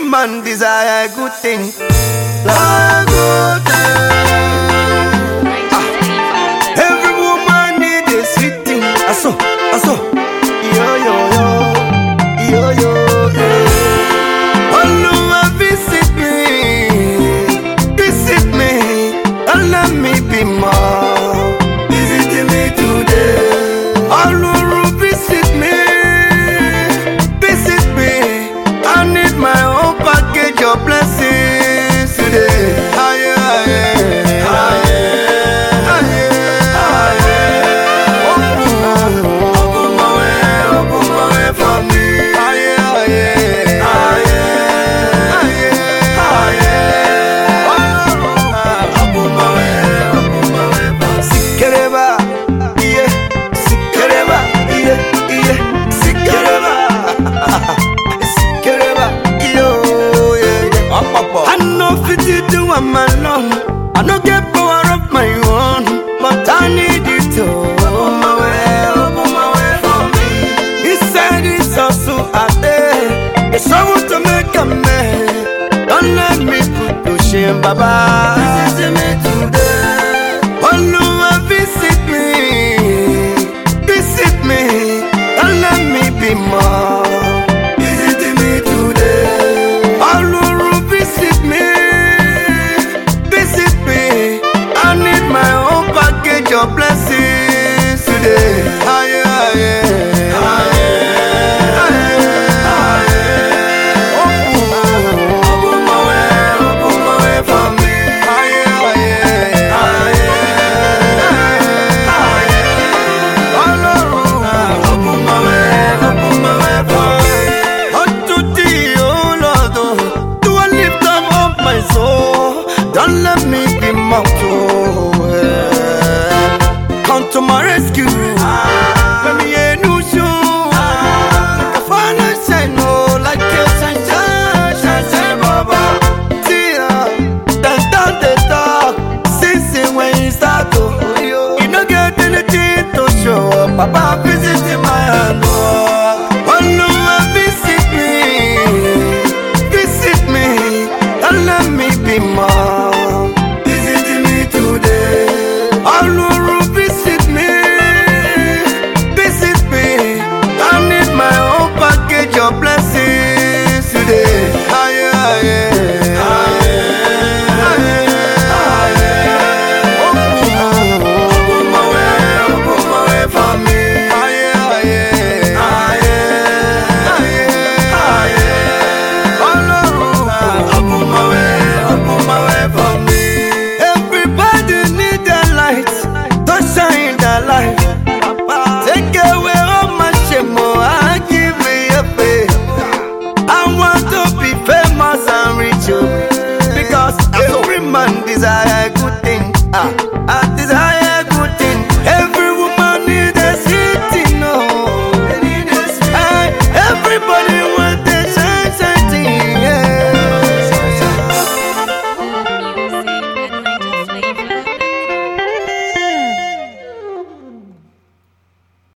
man desire a good thing. A good thing. Every woman need a sweet thing. Aso, aso. Yo, yo, yo. Yo, yo, yo. Oluwa visit me, and let me be more. Visit me today. Oluwa visit me, I need my own package of blessings today. Aye, aye, aye, aye, aye. Open my way for me. Aye, aye, aye, aye, aye. Open my way for me. Sikereba, yeah, sikereba, yeah, yeah, sikereba. I know fit to do I'm alone. I don't get power of my own, but I need you to open my way for me. Inside this hustle out there, it's someone to make a man. Don't let me put to shame, Baba. Visit me today. Oluwa visit me, don't let me be more. Your blessings today. Aye, aye, aye, aye. Open my way for me. Aye, aye, aye, aye. Open my way for me. Unto thee, oh Lord, do I lift up my soul? Don't let me be mocked. Come to my rescue. Let me a new shoe. Like a final say no, like a sunshine, Baba. See ya, down the talk. Since when you start to, you don't get anything to show. Papa visit my hand. Oluwa visit me, and let me be more. Visit me today. Oluwa visit me, I need my own package of blessings today. Aye, aye, aye, aye, aye. Open my way for me. Aye, aye, aye, aye, aye. Open my way for me. Everybody need a light, don't shine the light. Take away all my shame, I give me a faith. I want to be famous and rich, because every man desire a good thing. I desire